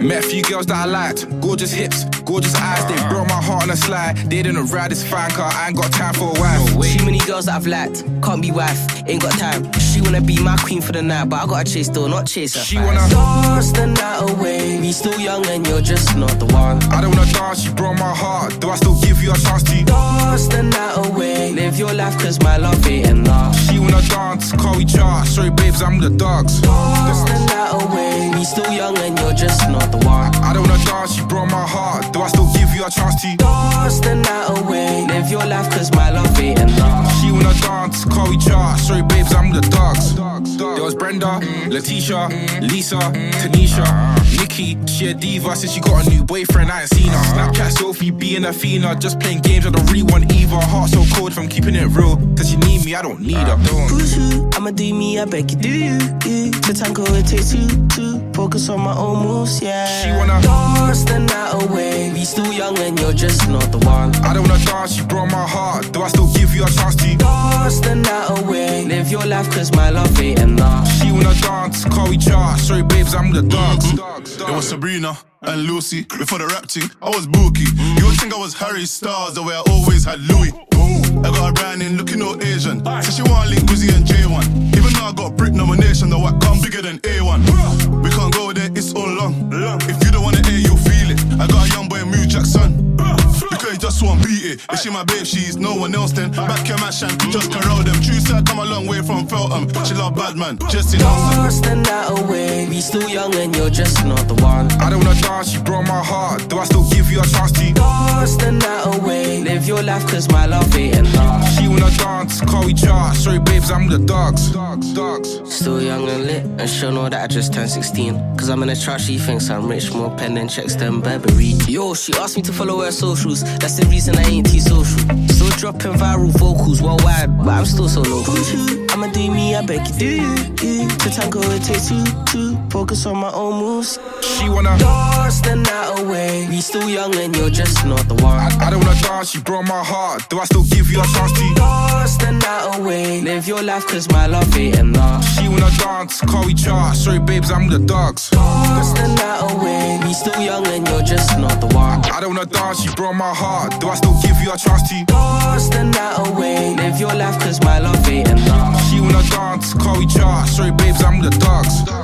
Met a few girls that I liked. Gorgeous hips, gorgeous eyes. They broke my heart on a slide. They didn't ride this fine car. I ain't got time for a wife. Too many girls that I've liked. Can't be wife, ain't got time. She wanna be my queen for the night, but I gotta chase though, not chase her. She wanna dance the night away. We still young and you're just not the one. I don't wanna dance, you broke my heart. Do I still give you a chance to dance the night away? Live your life cause my love ain't enough. She wanna dance, call we chart. Sorry babes, I'm the dogs. Dance the night away. We still young and you're just not the one. I don't wanna dance, you broke my heart. Do I still give you a chance to dance the night away? Live your life cause my love ain't enough. She wanna dance, call we chart. Sorry babes, I'm the dogs. There was Brenda, Letitia, Lisa, Tanisha, Nikki. She a diva since she got a new boyfriend, I ain't seen her. Snapchat Sophie being a fiend, just playing games, I don't really want either. Heart so cold from keeping it real. Does she need me? I don't need her. Who's who? I'ma do me, I beg you, do you? The tango it takes two. Focus on my own moves, yeah. She wanna dance the night away. We still young and you're just not the one. I don't wanna dance, you broke my heart. Do I still give you a chance to dance the night away? Live your life cause my love ain't enough. She wanna dance, call we chart. Sorry babes, I'm the dogs. It was Sabrina and Lucy. Before the rap thing, I was Bookie. You would think I was Harry Styles, the way I always had Louis. I got a brand in looking all Asian. So she want link Wizzy and J1. Even though I got Brit nomination, the white come bigger than A1. We can't go there, it's all long. If you don't wanna air, you'll feel it. I got a young boy, Mew Jackson. Because he just won't beat it. If she my babe, she's no one else then. Back your mash and just corral them. True side come a long way from Feltham. She love bad man, just in dance the night away. We still young and you're just not the one. I don't wanna dance, you broke my heart. Do I still give you a chance to dance the night away? Live your life cause my love ain't enough. She wanna dance, call we chart. Sorry babes, I'm the dogs. Still young and lit, and she'll know that I just turned 16. Cause I'm in a trap, she thinks I'm rich, more pen and checks than Burberry. Yo, she asked me to follow her socials. That's the reason I ain't T-social. Still dropping viral vocals worldwide, but I'm still so local. I'ma do me, I beg you, do you? The tango it takes two. Focus on my own moves. She wanna dance the night away. We still young and you're just not the one. I don't wanna dance, you broke my heart. Do I still give you a chance to dance the night away? Live your life cause my love ain't enough. She wanna dance, call we chart. Sorry babes, I'm the dogs. Dance the night away. We still young and you're just not the one. I don't wanna dance, you broke my heart. Do I still give you a chance to dance the night away? Live your life cause my love ain't enough. She wanna dance, call we chart. Sorry babes, I'm the dogs.